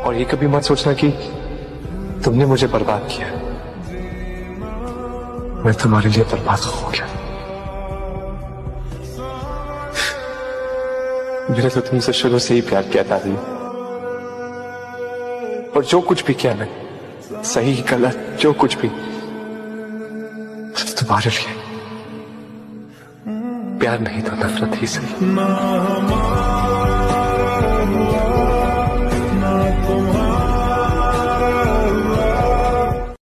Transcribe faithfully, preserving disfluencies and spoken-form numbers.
और ये कभी मत सोचना कि तुमने मुझे बर्बाद किया। मैं तुम्हारे लिए बर्बाद हो गया। मैंने तो तुमसे शुरू से ही प्यार किया था दी। और जो कुछ भी किया मैंने, सही गलत जो कुछ भी, तुम्हारे लिए। प्यार नहीं तो नफरत ही सही।